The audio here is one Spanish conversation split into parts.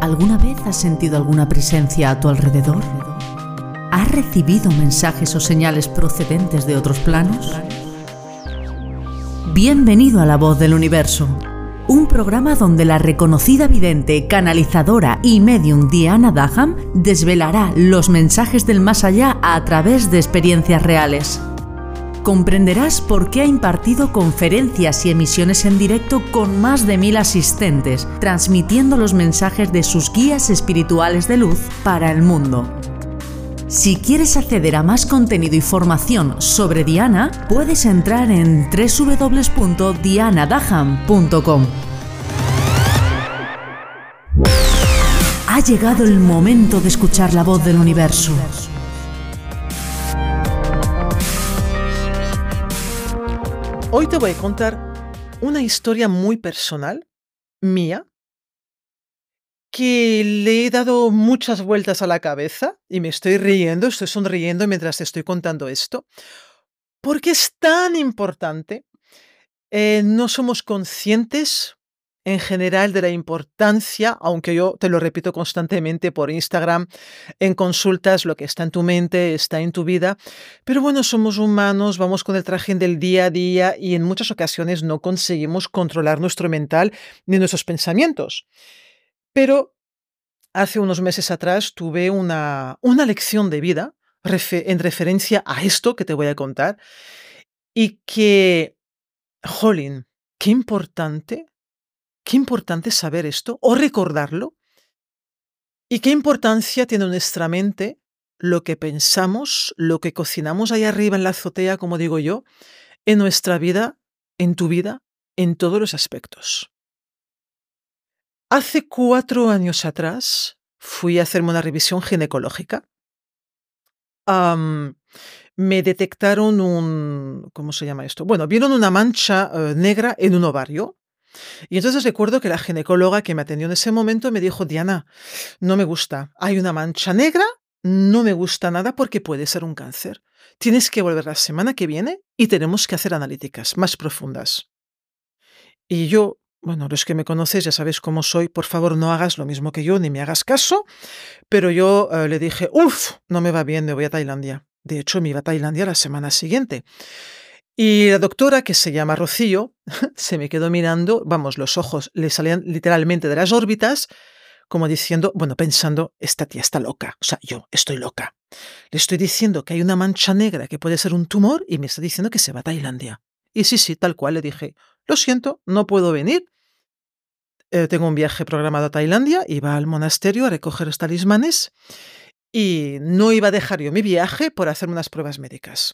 ¿Alguna vez has sentido alguna presencia a tu alrededor? ¿Has recibido mensajes o señales procedentes de otros planos? Bienvenido a La Voz del Universo, un programa donde la reconocida vidente, canalizadora y medium Diana Daham desvelará los mensajes del más allá a través de experiencias reales. Comprenderás por qué ha impartido conferencias y emisiones en directo con más de 1000 asistentes, transmitiendo los mensajes de sus guías espirituales de luz para el mundo. Si quieres acceder a más contenido y formación sobre Diana, puedes entrar en www.dianadaham.com. Ha llegado el momento de escuchar la voz del universo. Hoy te voy a contar una historia muy personal, mía, que le he dado muchas vueltas a la cabeza y me estoy sonriendo mientras te estoy contando esto, porque es tan importante. No somos conscientes en general de la importancia, aunque yo te lo repito constantemente por Instagram, en consultas, lo que está en tu mente está en tu vida. Pero bueno, somos humanos, vamos con el trajín del día a día y en muchas ocasiones no conseguimos controlar nuestro mental ni nuestros pensamientos. Pero hace unos meses atrás tuve una lección de vida en referencia a esto que te voy a contar y que, jolín, qué importante saber esto o recordarlo. Y qué importancia tiene en nuestra mente lo que pensamos, lo que cocinamos ahí arriba en la azotea, como digo yo, en nuestra vida, en tu vida, en todos los aspectos. Hace 4 años atrás fui a hacerme una revisión ginecológica. Am, Me detectaron ¿cómo se llama esto? Bueno, vieron una mancha negra en un ovario. Y entonces recuerdo que la ginecóloga que me atendió en ese momento me dijo: Diana, no me gusta, hay una mancha negra, no me gusta nada porque puede ser un cáncer. Tienes que volver la semana que viene y tenemos que hacer analíticas más profundas. Y yo, bueno, los que me conoces ya sabes cómo soy, por favor no hagas lo mismo que yo ni me hagas caso, pero yo le dije: no me va bien, me voy a Tailandia. De hecho, me iba a Tailandia la semana siguiente. Y la doctora, que se llama Rocío, se me quedó mirando, vamos, los ojos le salían literalmente de las órbitas, como diciendo, bueno, pensando, esta tía está loca, o sea, yo estoy loca. Le estoy diciendo que hay una mancha negra que puede ser un tumor y me está diciendo que se va a Tailandia. Y sí, tal cual, le dije: lo siento, no puedo venir, tengo un viaje programado a Tailandia, iba al monasterio a recoger los talismanes y no iba a dejar yo mi viaje por hacerme unas pruebas médicas.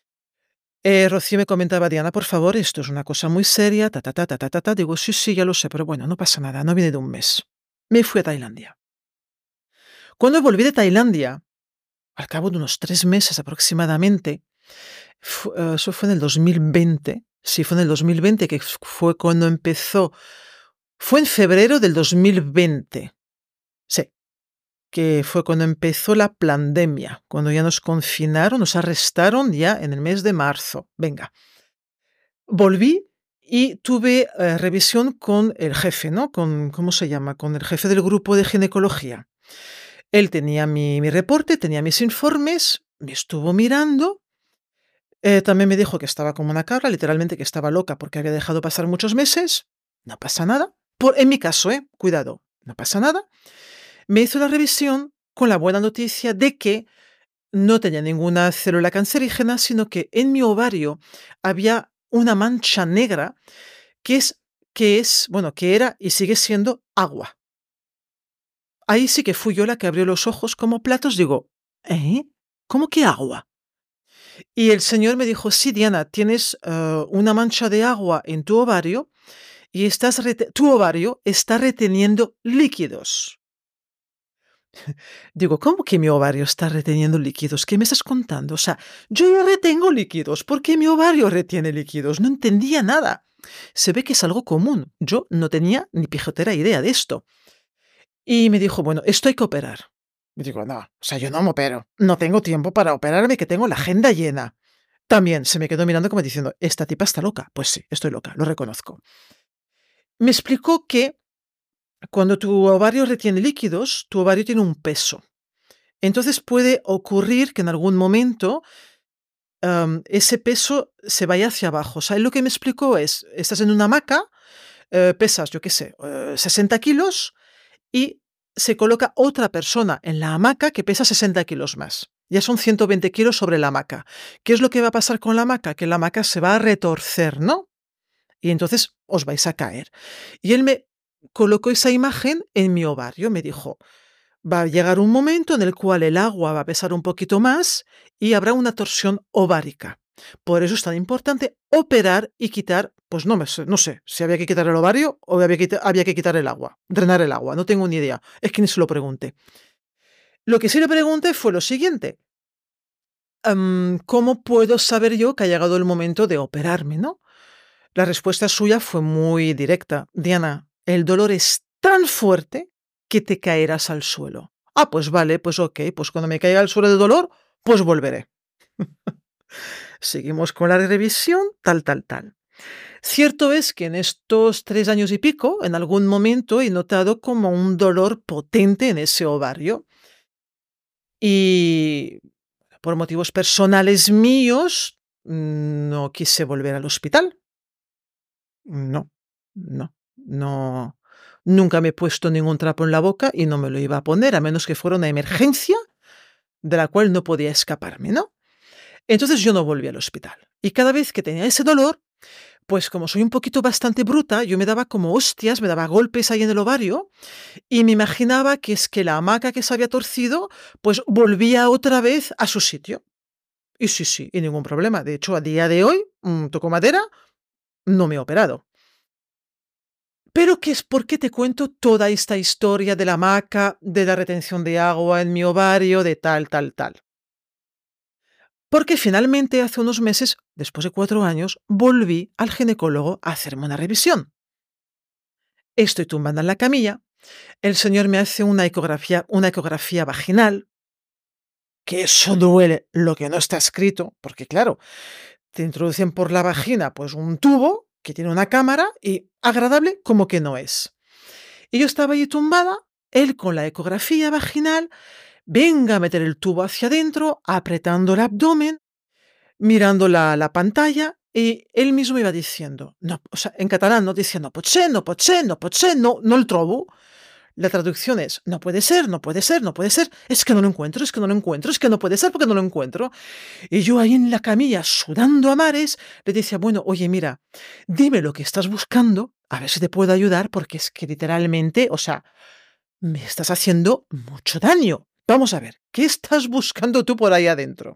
Rocío me comentaba: Diana, por favor, esto es una cosa muy seria, ta, ta, ta, ta, ta, ta, ta. Digo: sí, ya lo sé, pero bueno, no pasa nada, no viene de un mes. Me fui a Tailandia. Cuando volví de Tailandia, al cabo de unos 3 meses aproximadamente, eso fue en el 2020, sí, fue en el 2020 que fue cuando empezó, fue en febrero del 2020, sí, que fue cuando empezó la pandemia, cuando ya nos confinaron, nos arrestaron ya en el mes de marzo. Venga. Volví y tuve revisión con el jefe, ¿no? ¿Cómo se llama? Con el jefe del grupo de ginecología. Él tenía mi reporte, tenía mis informes, me estuvo mirando. También me dijo que estaba como una cabra, literalmente que estaba loca porque había dejado pasar muchos meses. No pasa nada. En mi caso, cuidado, no pasa nada. Me hizo la revisión con la buena noticia de que no tenía ninguna célula cancerígena, sino que en mi ovario había una mancha negra que era y sigue siendo agua. Ahí sí que fui yo la que abrió los ojos como platos. Digo: ¿cómo que agua? Y el señor me dijo: sí, Diana, tienes una mancha de agua en tu ovario y tu ovario está reteniendo líquidos. Digo: ¿cómo que mi ovario está reteniendo líquidos? ¿Qué me estás contando? O sea, yo ya retengo líquidos, ¿por qué mi ovario retiene líquidos? No entendía nada. Se ve que es algo común. Yo no tenía ni pijotera idea de esto. Y me dijo: bueno, esto hay que operar. Me digo: no, o sea, yo no me opero. No tengo tiempo para operarme, que tengo la agenda llena. También se me quedó mirando como diciendo: esta tipa está loca. Pues sí, estoy loca, lo reconozco. Me explicó que Cuando tu ovario retiene líquidos, tu ovario tiene un peso. Entonces puede ocurrir que en algún momento ese peso se vaya hacia abajo. O sea, él lo que me explicó es, estás en una hamaca, pesas, yo qué sé, 60 kilos y se coloca otra persona en la hamaca que pesa 60 kilos más. Ya son 120 kilos sobre la hamaca. ¿Qué es lo que va a pasar con la hamaca? Que la hamaca se va a retorcer, ¿no? Y entonces os vais a caer. Y él me colocó esa imagen en mi ovario, me dijo, va a llegar un momento en el cual el agua va a pesar un poquito más y habrá una torsión ovárica. Por eso es tan importante operar y quitar, pues no sé si había que quitar el ovario o había que quitar el agua, drenar el agua, no tengo ni idea, es que ni se lo pregunté. Lo que sí le pregunté fue lo siguiente, ¿cómo puedo saber yo que ha llegado el momento de operarme, no? La respuesta suya fue muy directa. Diana, el dolor es tan fuerte que te caerás al suelo. Ah, pues vale, pues ok, pues cuando me caiga al suelo de dolor, pues volveré. Seguimos con la revisión, tal. Cierto es que en estos 3 años y pico, en algún momento he notado como un dolor potente en ese ovario. Y por motivos personales míos, no quise volver al hospital. No, no. Nunca me he puesto ningún trapo en la boca y no me lo iba a poner, a menos que fuera una emergencia de la cual no podía escaparme, ¿no? Entonces yo no volví al hospital. Y cada vez que tenía ese dolor, pues como soy un poquito bastante bruta, yo me daba como hostias, me daba golpes ahí en el ovario y me imaginaba que es que la hamaca que se había torcido, pues volvía otra vez a su sitio. Y sí, y ningún problema. De hecho, a día de hoy, toco madera, no me he operado. Pero ¿por qué te cuento toda esta historia de la hamaca, de la retención de agua en mi ovario, de tal? Porque finalmente hace unos meses, después de 4 años, volví al ginecólogo a hacerme una revisión. Estoy tumbada en la camilla, el señor me hace una ecografía vaginal, que eso duele lo que no está escrito, porque claro, te introducen por la vagina pues un tubo que tiene una cámara y agradable como que no es. Y yo estaba ahí tumbada, él con la ecografía vaginal, venga a meter el tubo hacia adentro, apretando el abdomen, mirando la pantalla, y él mismo iba diciendo, no, o sea, en catalán, no diciendo, potser, no el trobo. La traducción es, no puede ser, es que no lo encuentro, es que no puede ser porque no lo encuentro. Y yo ahí en la camilla, sudando a mares, le decía, bueno, oye, mira, dime lo que estás buscando, a ver si te puedo ayudar, porque es que literalmente, o sea, me estás haciendo mucho daño. Vamos a ver, ¿qué estás buscando tú por ahí adentro?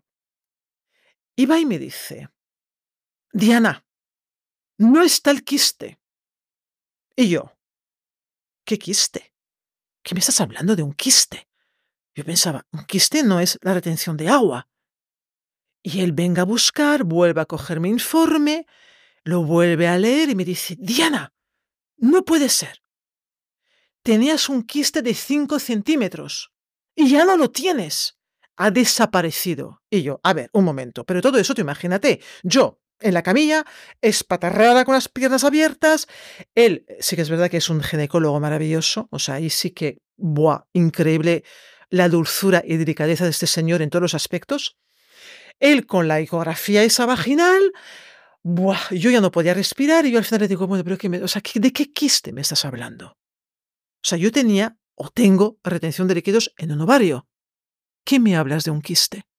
Y va y me dice, Diana, no está el quiste. Y yo, ¿qué quiste? ¿Qué me estás hablando de un quiste? Yo pensaba, un quiste no es la retención de agua. Y él venga a buscar, vuelve a coger mi informe, lo vuelve a leer y me dice, Diana, no puede ser. Tenías un quiste de 5 centímetros y ya no lo tienes. Ha desaparecido. Y yo, a ver, un momento, pero todo eso, tú imagínate, yo en la camilla, espatarrada con las piernas abiertas, él sí que es verdad que es un ginecólogo maravilloso, o sea, ahí sí que, ¡buah!, increíble la dulzura y delicadeza de este señor en todos los aspectos. Él con la ecografía esa vaginal, ¡buah!, yo ya no podía respirar y yo al final le digo, bueno, pero ¿de qué quiste me estás hablando? O sea, yo tenía o tengo retención de líquidos en un ovario. ¿Qué me hablas de un quiste?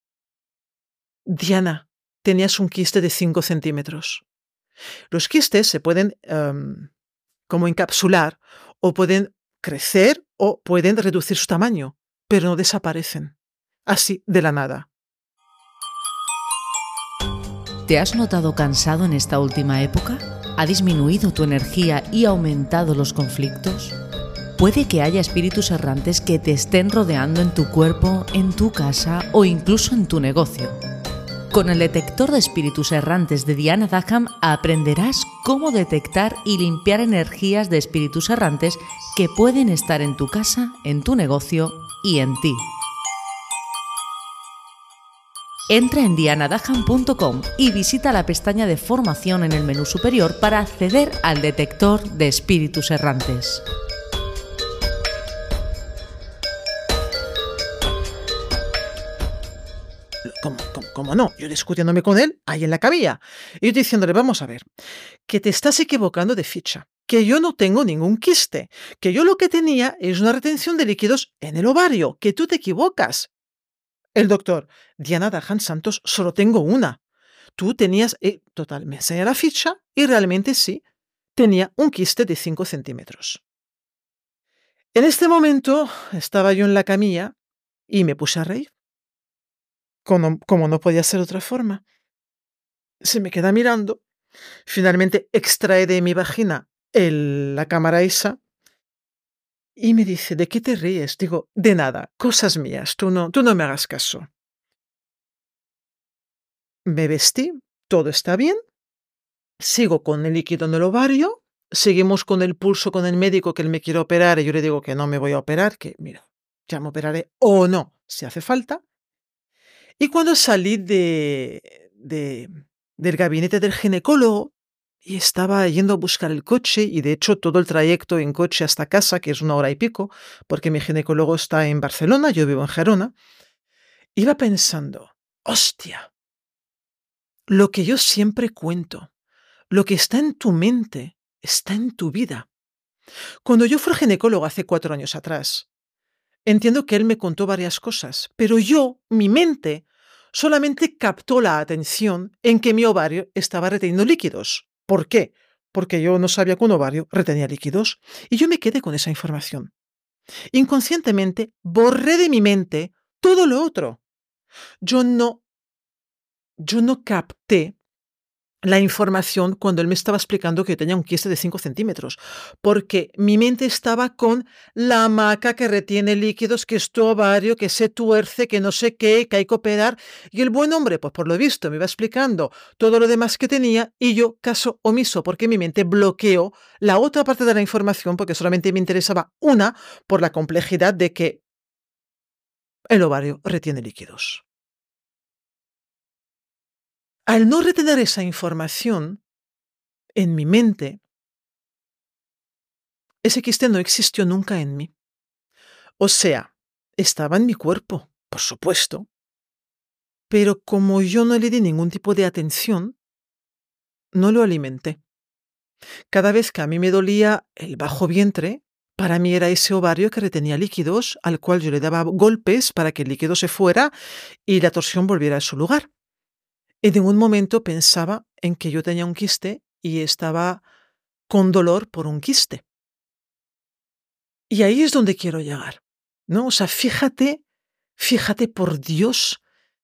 Diana, tenías un quiste de 5 centímetros. Los quistes se pueden como encapsular o pueden crecer o pueden reducir su tamaño, pero no desaparecen. Así, de la nada. ¿Te has notado cansado en esta última época? ¿Ha disminuido tu energía y aumentado los conflictos? Puede que haya espíritus errantes que te estén rodeando en tu cuerpo, en tu casa o incluso en tu negocio. Con el detector de espíritus errantes de Diana Dagham aprenderás cómo detectar y limpiar energías de espíritus errantes que pueden estar en tu casa, en tu negocio y en ti. Entra en dianadagham.com y visita la pestaña de formación en el menú superior para acceder al detector de espíritus errantes. ¿cómo no? Yo discutiéndome con él ahí en la camilla. Y yo diciéndole, vamos a ver, que te estás equivocando de ficha, que yo no tengo ningún quiste, que yo lo que tenía es una retención de líquidos en el ovario, que tú te equivocas. El doctor, Diana Dahan Santos, solo tengo una. Tú tenías, total, me enseña la ficha y realmente sí, tenía un quiste de 5 centímetros. En este momento estaba yo en la camilla y me puse a reír, como no podía ser de otra forma. Se me queda mirando, finalmente extrae de mi vagina la cámara esa y me dice, ¿de qué te ríes? Digo, de nada, cosas mías, tú no me hagas caso. Me vestí, todo está bien, sigo con el líquido en el ovario, seguimos con el pulso con el médico que él me quiere operar y yo le digo que no me voy a operar, que mira, ya me operaré o no, si hace falta. Y cuando salí del gabinete del ginecólogo y estaba yendo a buscar el coche, y de hecho todo el trayecto en coche hasta casa, que es 1 hora y pico, porque mi ginecólogo está en Barcelona, yo vivo en Gerona, iba pensando, hostia, lo que yo siempre cuento, lo que está en tu mente, está en tu vida. Cuando yo fui al ginecólogo hace 4 años atrás, entiendo que él me contó varias cosas, pero mi mente, solamente captó la atención en que mi ovario estaba reteniendo líquidos. ¿Por qué? Porque yo no sabía que un ovario retenía líquidos y yo me quedé con esa información. Inconscientemente borré de mi mente todo lo otro. Yo no, yo no capté la información cuando él me estaba explicando que yo tenía un quiste de 5 centímetros, porque mi mente estaba con la hamaca que retiene líquidos, que es tu ovario, que se tuerce, que no sé qué, que hay que operar. Y el buen hombre, pues por lo visto, me iba explicando todo lo demás que tenía y yo caso omiso, porque mi mente bloqueó la otra parte de la información, porque solamente me interesaba una por la complejidad de que el ovario retiene líquidos. Al no retener esa información en mi mente, ese quiste no existió nunca en mí. O sea, estaba en mi cuerpo, por supuesto, pero como yo no le di ningún tipo de atención, no lo alimenté. Cada vez que a mí me dolía el bajo vientre, para mí era ese ovario que retenía líquidos, al cual yo le daba golpes para que el líquido se fuera y la torsión volviera a su lugar. En ningún momento pensaba en que yo tenía un quiste y estaba con dolor por un quiste. Y ahí es donde quiero llegar, ¿no? O sea, fíjate por Dios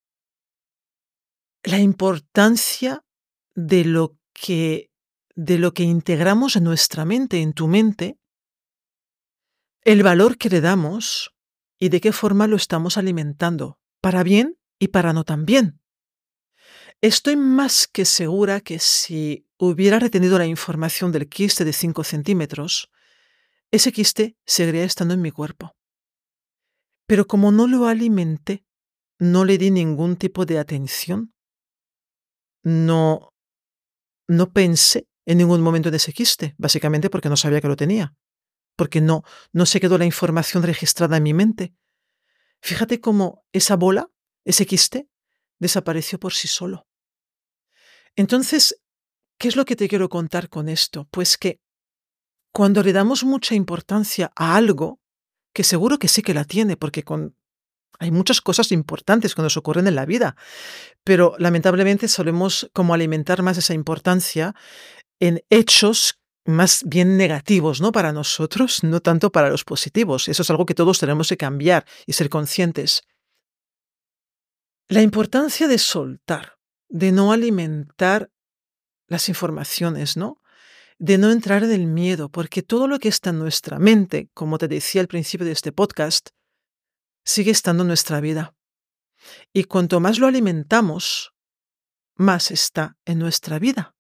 la importancia de lo que integramos en nuestra mente, en tu mente, el valor que le damos y de qué forma lo estamos alimentando, para bien y para no tan bien. Estoy más que segura que si hubiera retenido la información del quiste de 5 centímetros, ese quiste seguiría estando en mi cuerpo. Pero como no lo alimenté, no le di ningún tipo de atención, no, no pensé en ningún momento en ese quiste, básicamente porque no sabía que lo tenía, porque no se quedó la información registrada en mi mente. Fíjate cómo esa bola, ese quiste, desapareció por sí solo. Entonces, ¿qué es lo que te quiero contar con esto? Pues que cuando le damos mucha importancia a algo, que seguro que sí que la tiene, porque hay muchas cosas importantes que nos ocurren en la vida, pero lamentablemente solemos como alimentar más esa importancia en hechos más bien negativos, ¿no? Para nosotros, no tanto para los positivos. Eso es algo que todos tenemos que cambiar y ser conscientes. La importancia de soltar, de no alimentar las informaciones, ¿no? De no entrar en el miedo, porque todo lo que está en nuestra mente, como te decía al principio de este podcast, sigue estando en nuestra vida. Y cuanto más lo alimentamos, más está en nuestra vida.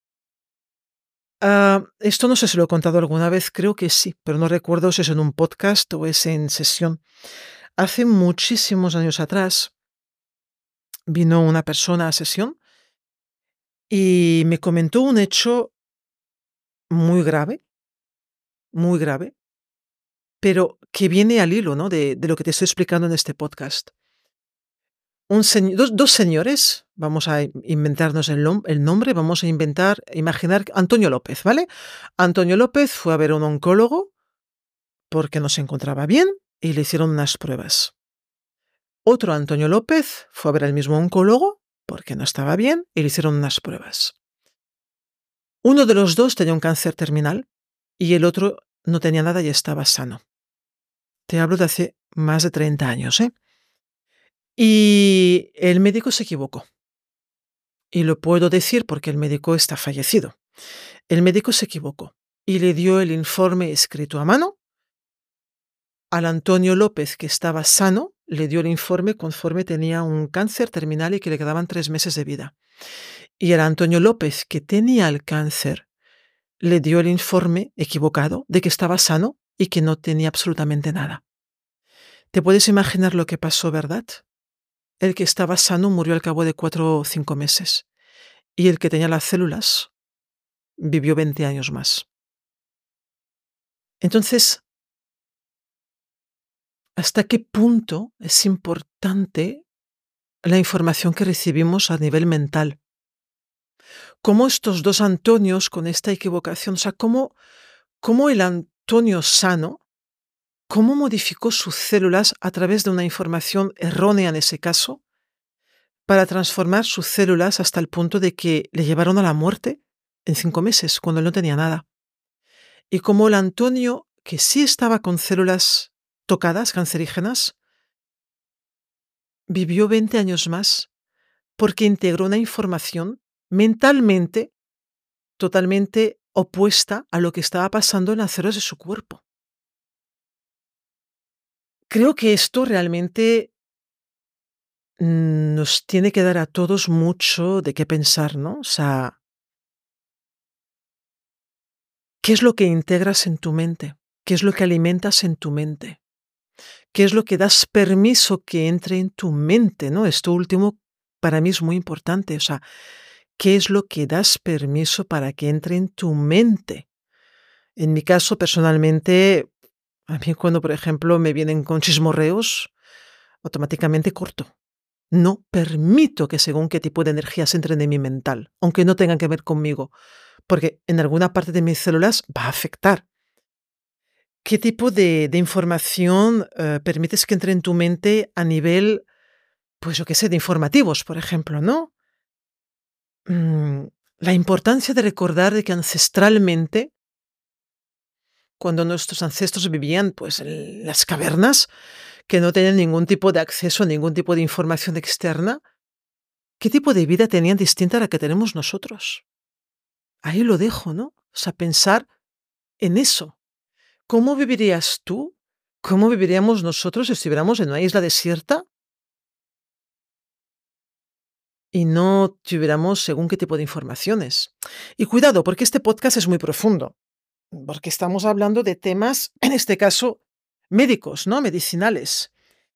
Esto no sé si lo he contado alguna vez, creo que sí, pero no recuerdo si es en un podcast o es en sesión. Hace muchísimos años atrás vino una persona a sesión y me comentó un hecho muy grave, pero que viene al hilo, ¿no? de lo que te estoy explicando en este podcast. dos señores, vamos a inventarnos el nombre, vamos a imaginar Antonio López, ¿vale? Antonio López fue a ver a un oncólogo porque no se encontraba bien y le hicieron unas pruebas. Otro Antonio López fue a ver al mismo oncólogo porque no estaba bien y le hicieron unas pruebas. Uno de los dos tenía un cáncer terminal y el otro no tenía nada y estaba sano. Te hablo de hace más de 30 años, ¿eh? Y el médico se equivocó. Y lo puedo decir porque el médico está fallecido. El médico se equivocó y le dio el informe escrito a mano. Al Antonio López, que estaba sano, le dio el informe conforme tenía un cáncer terminal y que le quedaban 3 meses de vida. Y al Antonio López, que tenía el cáncer, le dio el informe equivocado de que estaba sano y que no tenía absolutamente nada. ¿Te puedes imaginar lo que pasó, verdad? El que estaba sano murió al cabo de 4 o 5 meses y el que tenía las células vivió 20 años más. Entonces, ¿hasta qué punto es importante la información que recibimos a nivel mental? ¿Cómo estos dos Antonios con esta equivocación, o sea, cómo el Antonio sano, cómo modificó sus células a través de una información errónea en ese caso, para transformar sus células hasta el punto de que le llevaron a la muerte en 5 meses, cuando él no tenía nada? Y cómo el Antonio, que sí estaba con células tocadas, cancerígenas, vivió 20 años más porque integró una información mentalmente totalmente opuesta a lo que estaba pasando en las células de su cuerpo. Creo que esto realmente nos tiene que dar a todos mucho de qué pensar, ¿no? O sea, ¿qué es lo que integras en tu mente? ¿Qué es lo que alimentas en tu mente? ¿Qué es lo que das permiso que entre en tu mente, ¿no? Esto último para mí es muy importante, o sea, ¿qué es lo que das permiso para que entre en tu mente? En mi caso, personalmente, a mí cuando, por ejemplo, me vienen con chismorreos, automáticamente corto. No permito que según qué tipo de energías entren en mi mental, aunque no tengan que ver conmigo, porque en alguna parte de mis células va a afectar. ¿Qué tipo de información permites que entre en tu mente a nivel, pues yo qué sé, de informativos, por ejemplo, ¿no? Mm, la importancia de recordar de que ancestralmente, cuando nuestros ancestros vivían pues en las cavernas, que no tenían ningún tipo de acceso a ningún tipo de información externa, ¿qué tipo de vida tenían distinta a la que tenemos nosotros? Ahí lo dejo, ¿no? O sea, pensar en eso. ¿Cómo vivirías tú? ¿Cómo viviríamos nosotros si estuviéramos en una isla desierta y no tuviéramos según qué tipo de informaciones? Y cuidado, porque este podcast es muy profundo, porque estamos hablando de temas, en este caso, médicos, ¿no? Medicinales.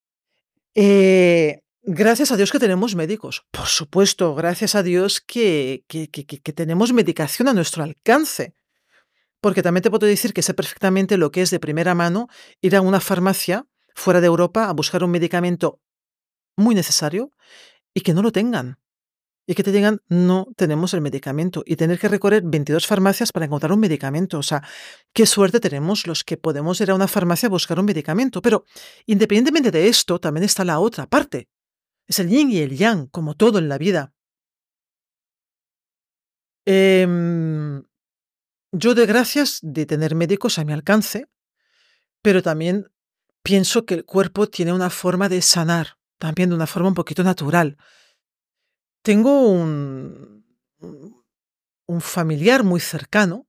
Gracias a Dios que tenemos médicos. Por supuesto, gracias a Dios que tenemos medicación a nuestro alcance. Porque también te puedo decir que sé perfectamente lo que es de primera mano ir a una farmacia fuera de Europa a buscar un medicamento muy necesario y que no lo tengan. Y que te digan, no tenemos el medicamento. Y tener que recorrer 22 farmacias para encontrar un medicamento. O sea, qué suerte tenemos los que podemos ir a una farmacia a buscar un medicamento. Pero independientemente de esto, también está la otra parte. Es el yin y el yang, como todo en la vida. Yo doy gracias de tener médicos a mi alcance, pero también pienso que el cuerpo tiene una forma de sanar, también de una forma un poquito natural. Tengo un familiar muy cercano,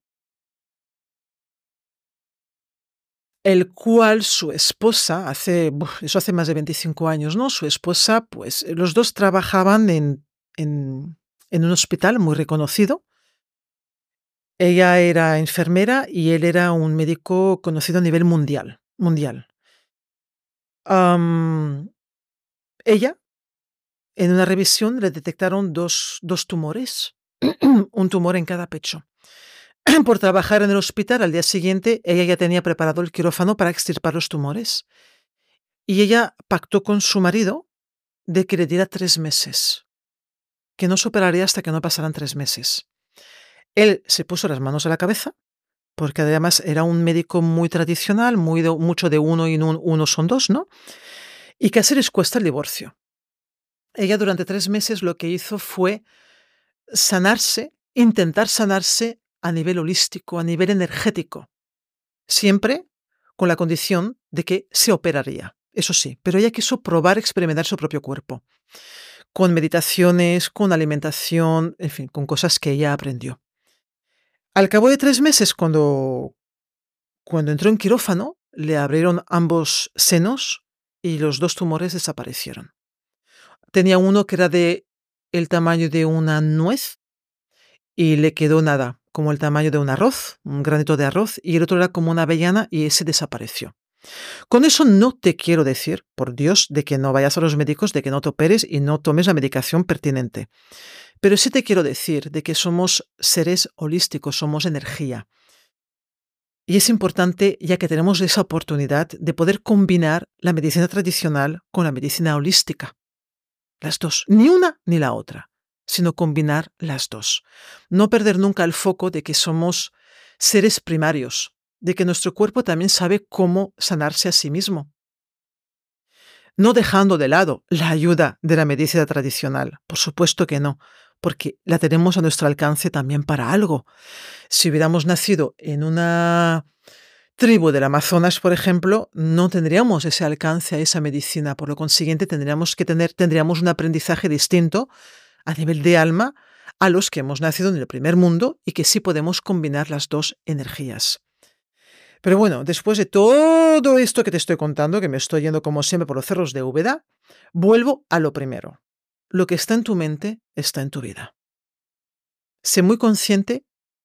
el cual su esposa, eso hace más de 25 años, ¿no? Su esposa, pues los dos trabajaban en un hospital muy reconocido. Ella era enfermera y él era un médico conocido a nivel mundial. Am, ella, en una revisión, le detectaron dos tumores, un tumor en cada pecho. Por trabajar en el hospital, al día siguiente, ella ya tenía preparado el quirófano para extirpar los tumores. Y ella pactó con su marido de que le diera 3 meses, que no se operaría hasta que no pasaran 3 meses. Él se puso las manos a la cabeza, porque además era un médico muy tradicional, mucho de uno y uno son dos, ¿no? Y casi les cuesta el divorcio. Ella durante 3 meses lo que hizo fue sanarse, intentar sanarse a nivel holístico, a nivel energético, siempre con la condición de que se operaría, eso sí, pero ella quiso probar, experimentar su propio cuerpo, con meditaciones, con alimentación, en fin, con cosas que ella aprendió. Al cabo de 3 meses, cuando entró en quirófano, le abrieron ambos senos y los 2 tumores desaparecieron. Tenía uno que era el tamaño de una nuez y le quedó nada, como el tamaño de un arroz, un granito de arroz, y el otro era como una avellana y ese desapareció. Con eso no te quiero decir, por Dios, de que no vayas a los médicos, de que no te operes y no tomes la medicación pertinente. Pero sí te quiero decir de que somos seres holísticos, somos energía. Y es importante, ya que tenemos esa oportunidad, de poder combinar la medicina tradicional con la medicina holística. Las dos, ni una ni la otra, sino combinar las dos. No perder nunca el foco de que somos seres primarios, de que nuestro cuerpo también sabe cómo sanarse a sí mismo. No dejando de lado la ayuda de la medicina tradicional, por supuesto que no, porque la tenemos a nuestro alcance también para algo. Si hubiéramos nacido en una tribu del Amazonas, por ejemplo, no tendríamos ese alcance a esa medicina. Por lo consiguiente, tendríamos un aprendizaje distinto a nivel de alma a los que hemos nacido en el primer mundo y que sí podemos combinar las dos energías. Pero bueno, después de todo esto que te estoy contando, que me estoy yendo como siempre por los cerros de Úbeda, vuelvo a lo primero. Lo que está en tu mente está en tu vida. Sé muy consciente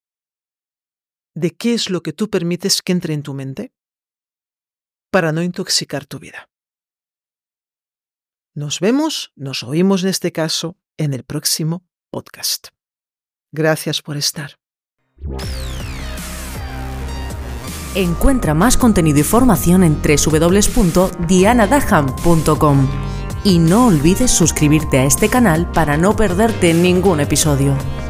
de qué es lo que tú permites que entre en tu mente para no intoxicar tu vida. Nos oímos en este caso, en el próximo podcast. Gracias por estar. Encuentra más contenido y formación en www.dianadaham.com y no olvides suscribirte a este canal para no perderte ningún episodio.